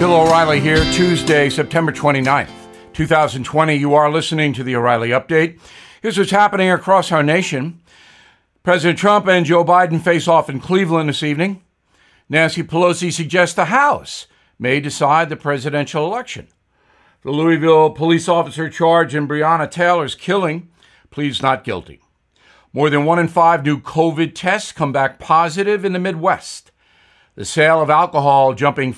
Bill O'Reilly here, Tuesday, September 29th, 2020. You are listening to the O'Reilly Update. Here's what's happening across our nation. President Trump and Joe Biden face off in Cleveland this evening. Nancy Pelosi suggests the House may decide the presidential election. The Louisville police officer charged in Breonna Taylor's killing pleads not guilty. More than 1 in 5 new COVID tests come back positive in the Midwest. The sale of alcohol jumping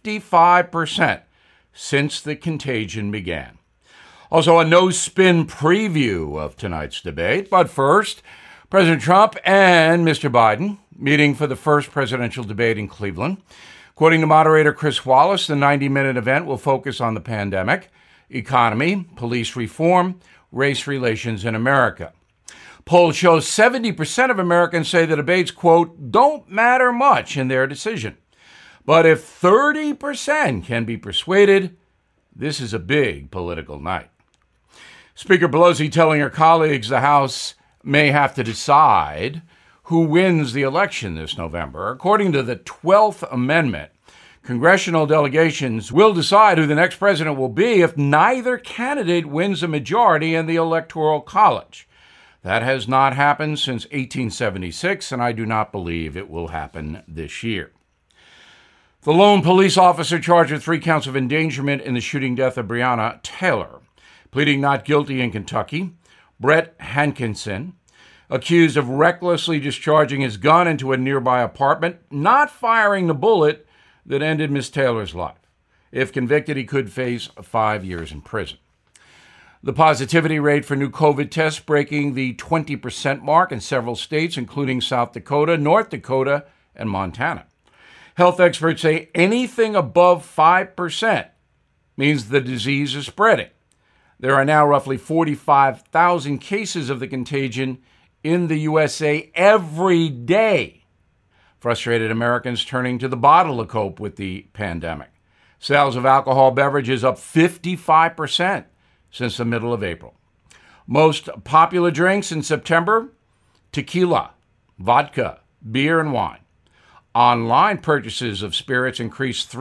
55% since the contagion began. Also, a no-spin preview of tonight's debate. But first, President Trump and Mr. Biden meeting for the first presidential debate in Cleveland. According to moderator Chris Wallace, the 90-minute event will focus on the pandemic, economy, police reform, race relations in America. Polls show 70% of Americans say the debates, quote, don't matter much in their decision. But if 30% can be persuaded, this is a big political night. Speaker Pelosi telling her colleagues the House may have to decide who wins the election this November. According to the 12th Amendment, congressional delegations will decide who the next president will be if neither candidate wins a majority in the Electoral College. That has not happened since 1876, and I do not believe it will happen this year. The lone police officer charged with 3 counts of endangerment in the shooting death of Breonna Taylor, pleading not guilty in Kentucky. Brett Hankinson, accused of recklessly discharging his gun into a nearby apartment, not firing the bullet that ended Miss Taylor's life. If convicted, he could face 5 years in prison. The positivity rate for new COVID tests breaking the 20% mark in several states, including South Dakota, North Dakota, and Montana. Health experts say anything above 5% means the disease is spreading. There are now roughly 45,000 cases of the contagion in the USA every day. Frustrated Americans turning to the bottle to cope with the pandemic. Sales of alcohol beverages up 55% since the middle of April. Most popular drinks in September: tequila, vodka, beer, and wine. Online purchases of spirits increased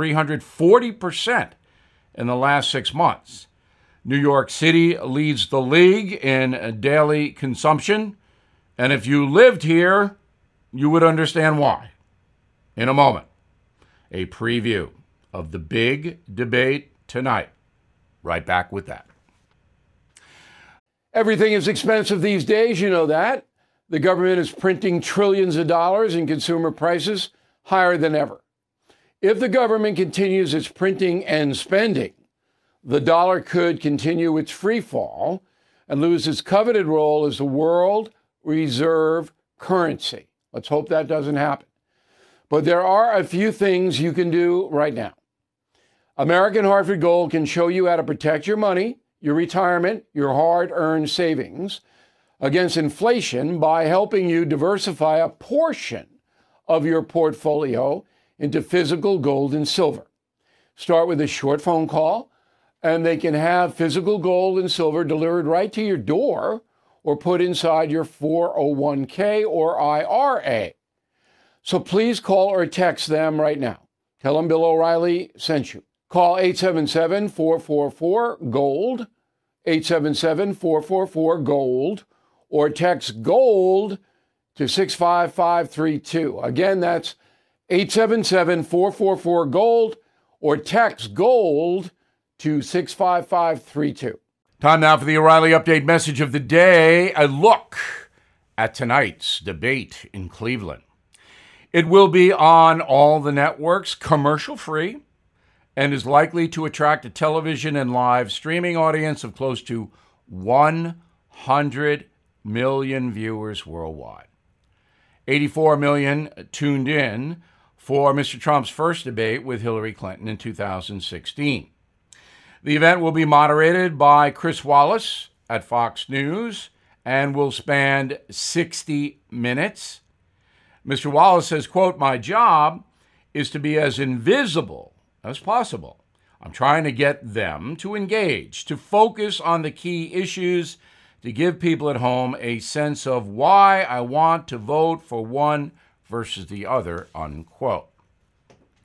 340% in the last 6 months. New York City leads the league in daily consumption, and if you lived here, you would understand why. In a moment, a preview of the big debate tonight. Right back with that. Everything is expensive these days, you know that. The government is printing trillions of dollars and consumer prices higher than ever. If the government continues its printing and spending, the dollar could continue its free fall and lose its coveted role as the world reserve currency. Let's hope that doesn't happen. But there are a few things you can do right now. American Hartford Gold can show you how to protect your money, your retirement, your hard-earned savings against inflation by helping you diversify a portion of your portfolio into physical gold and silver. Start with a short phone call, and they can have physical gold and silver delivered right to your door or put inside your 401k or IRA. So please call or text them right now. Tell them Bill O'Reilly sent you. Call 877-444-GOLD, 877-444-GOLD, or text GOLD to 65532. Again, that's 877-444-GOLD, or text GOLD to 65532. Time now for the O'Reilly Update message of the day. A look at tonight's debate in Cleveland. It will be on all the networks, commercial-free, and is likely to attract a television and live streaming audience of close to 100 million viewers worldwide. 84 million tuned in for Mr. Trump's first debate with Hillary Clinton in 2016. The event will be moderated by Chris Wallace at Fox News and will span 60 minutes. Mr. Wallace says, quote, "My job is to be as invisible as possible. I'm trying to get them to engage, to focus on the key issues, to give people at home a sense of why I want to vote for one versus the other," unquote.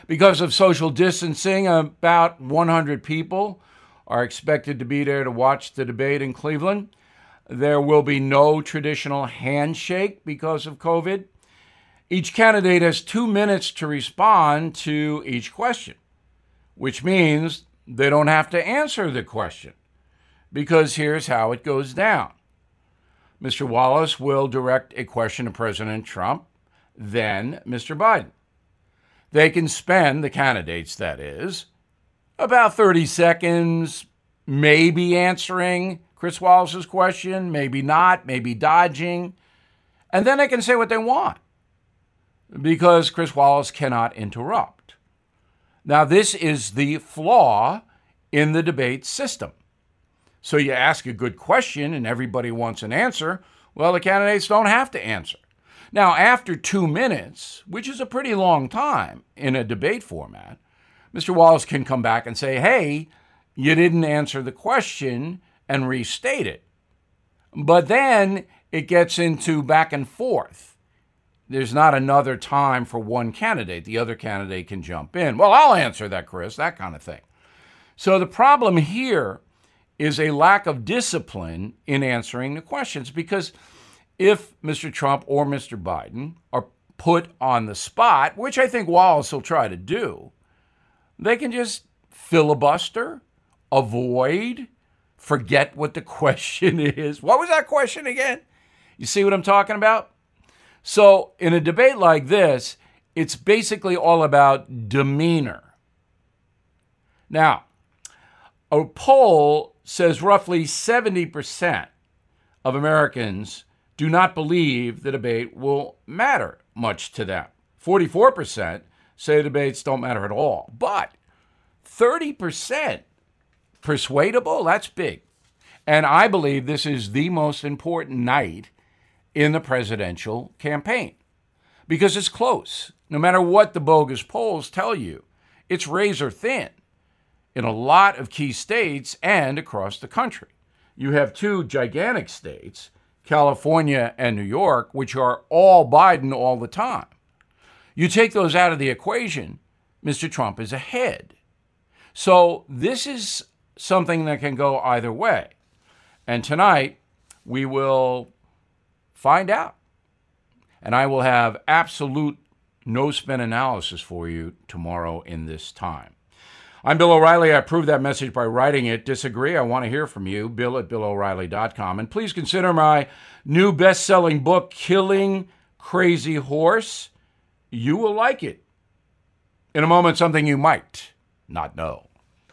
Because of social distancing, about 100 people are expected to be there to watch the debate in Cleveland. There will be no traditional handshake because of COVID. Each candidate has 2 minutes to respond to each question, which means they don't have to answer the question, because here's how it goes down. Mr. Wallace will direct a question to President Trump, then Mr. Biden. They can spend, the candidates that is, about 30 seconds maybe answering Chris Wallace's question, maybe not, maybe dodging, and then they can say what they want, because Chris Wallace cannot interrupt. Now, this is the flaw in the debate system. So you ask a good question and everybody wants an answer. Well, the candidates don't have to answer. Now, after 2 minutes, which is a pretty long time in a debate format, Mr. Wallace can come back and say, hey, you didn't answer the question, and restate it. But then it gets into back and forth. There's not another time for one candidate. The other candidate can jump in. Well, I'll answer that, Chris, that kind of thing. So the problem here is a lack of discipline in answering the questions, because if Mr. Trump or Mr. Biden are put on the spot, which I think Wallace will try to do, they can just filibuster, avoid, forget what the question is. What was that question again? You see what I'm talking about? So in a debate like this, it's basically all about demeanor. Now, a poll says roughly 70% of Americans do not believe the debate will matter much to them. 44% say debates don't matter at all. But 30% persuadable, that's big. And I believe this is the most important night in the presidential campaign, because it's close. No matter what the bogus polls tell you, it's razor thin in a lot of key states and across the country. You have two gigantic states, California and New York, which are all Biden all the time. You take those out of the equation, Mr. Trump is ahead. So this is something that can go either way. And tonight, we will find out. And I will have absolute no-spin analysis for you tomorrow in this time. I'm Bill O'Reilly. I approve that message by writing it. Disagree? I want to hear from you. Bill@BillO'Reilly.com. And please consider my new best-selling book, Killing Crazy Horse. You will like it. In a moment, something you might not know.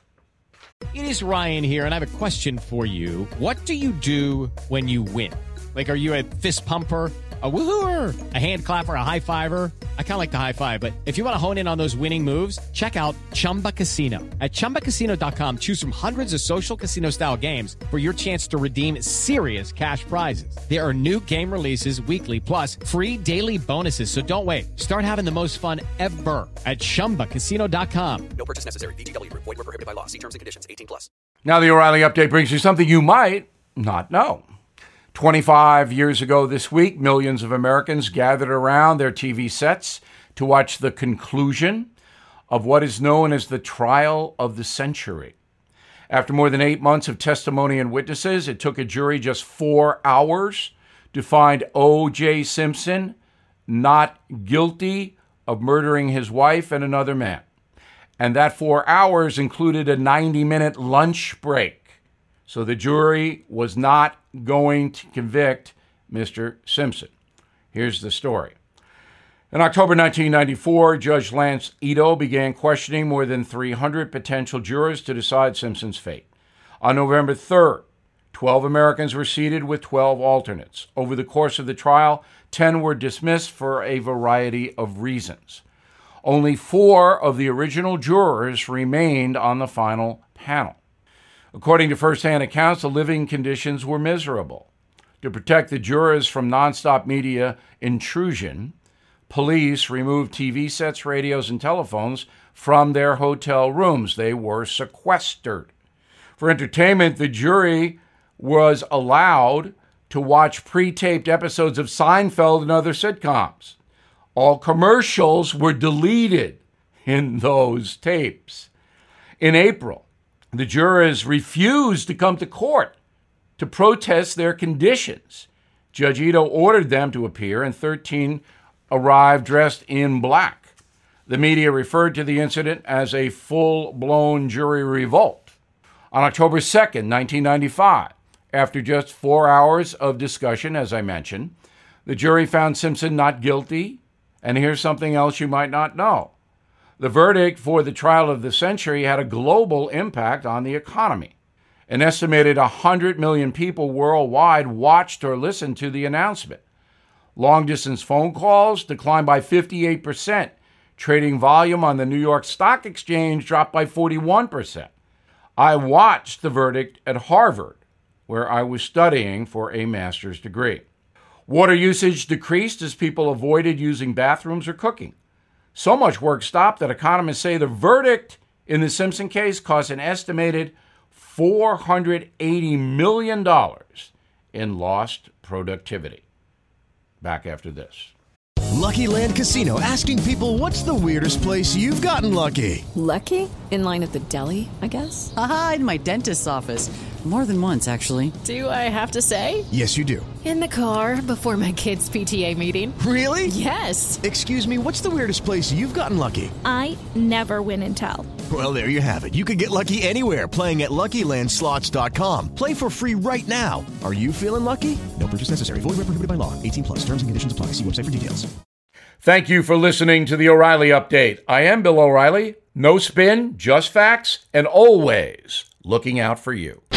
It is Ryan here, and I have a question for you. What do you do when you win? Like, are you a fist pumper, a woo-hooer, a hand clapper, a high-fiver? I kind of like the high-five, but if you want to hone in on those winning moves, check out Chumba Casino. At ChumbaCasino.com, choose from hundreds of social casino-style games for your chance to redeem serious cash prizes. There are new game releases weekly, plus free daily bonuses, so don't wait. Start having the most fun ever at ChumbaCasino.com. No purchase necessary. VGW Group. Void where prohibited by law. See terms and conditions. 18+. Now the O'Reilly Update brings you something you might not know. 25 years ago this week, millions of Americans gathered around their TV sets to watch the conclusion of what is known as the trial of the century. After more than 8 months of testimony and witnesses, it took a jury just 4 hours to find O.J. Simpson not guilty of murdering his wife and another man. And that 4 hours included a 90-minute lunch break. So the jury was not going to convict Mr. Simpson. Here's the story. In October 1994, Judge Lance Ito began questioning more than 300 potential jurors to decide Simpson's fate. On November 3rd, 12 Americans were seated with 12 alternates. Over the course of the trial, 10 were dismissed for a variety of reasons. Only 4 of the original jurors remained on the final panel. According to first-hand accounts, the living conditions were miserable. To protect the jurors from nonstop media intrusion, police removed TV sets, radios, and telephones from their hotel rooms. They were sequestered. For entertainment, the jury was allowed to watch pre-taped episodes of Seinfeld and other sitcoms. All commercials were deleted. in those tapes. In April, the jurors refused to come to court to protest their conditions. Judge Ito ordered them to appear, and 13 arrived dressed in black. The media referred to the incident as a full-blown jury revolt. On October 2nd, 1995, after just 4 hours of discussion, as I mentioned, the jury found Simpson not guilty. And here's something else you might not know. The verdict for the trial of the century had a global impact on the economy. An estimated 100 million people worldwide watched or listened to the announcement. Long-distance phone calls declined by 58%. Trading volume on the New York Stock Exchange dropped by 41%. I watched the verdict at Harvard, where I was studying for a master's degree. Water usage decreased as people avoided using bathrooms or cooking. So much work stopped that economists say the verdict in the Simpson case cost an estimated $480 million in lost productivity. Back after this. Lucky Land Casino, asking people, what's the weirdest place you've gotten lucky? Lucky? In line at the deli, I guess? Aha, in my dentist's office. More than once, actually. Do I have to say? Yes, you do. In the car before my kids' PTA meeting. Really? Yes. Excuse me, what's the weirdest place you've gotten lucky? I never win and tell. Well, there you have it. You can get lucky anywhere, playing at LuckyLandSlots.com. Play for free right now. Are you feeling lucky? No purchase necessary. Void where prohibited by law. 18+. Terms and conditions apply. See website for details. Thank you for listening to the O'Reilly Update. I am Bill O'Reilly. No spin, just facts, and always looking out for you.